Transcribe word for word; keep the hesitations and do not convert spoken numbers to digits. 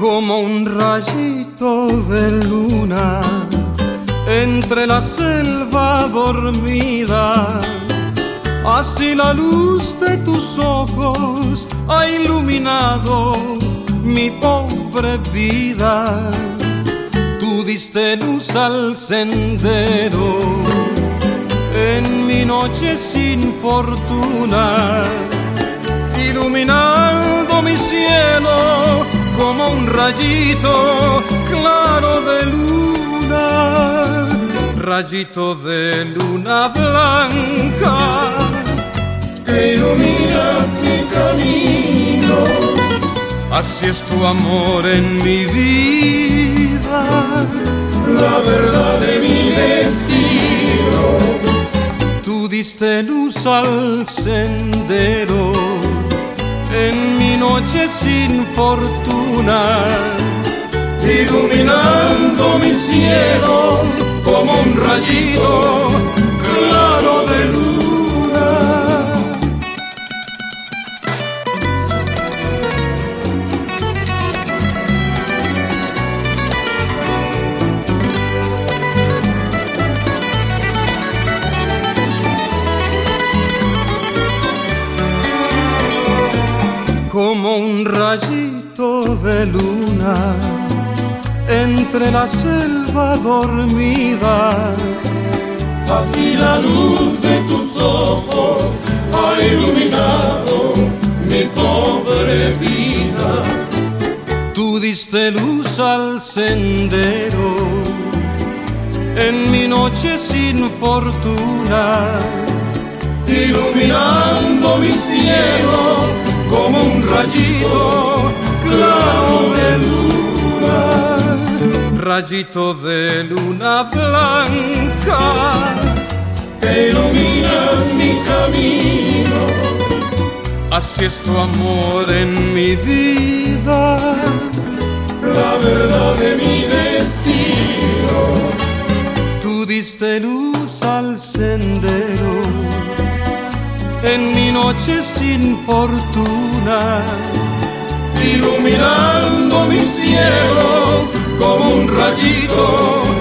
como un rayito de luna entre la selva dormida. Así la luz de tus ojos ha iluminado mi pobre vida. Tú diste luz al sendero en mi noche sin fortuna, iluminando mi cielo como un rayito claro de luna, rayito de luna blanca, que iluminas mi camino. Así es tu amor en mi vida, la verdad de mi destino. Tú diste luz al sendero en mi noche sin fortuna, iluminando mi cielo como un rayito claro de luna. Como un rayito de luna entre la selva dormida. Así la luz de tus ojos ha iluminado mi pobre vida. Tú diste luz al sendero en mi noche sin fortuna, iluminando mi cielo como un rayito claro de luna, rayito de luna blanca, que iluminas mi camino. Así es tu amor en mi vida, la verdad de mi destino. Tú diste luz al sendero en mi noche sin fortuna, iluminando mi cielo como un rayito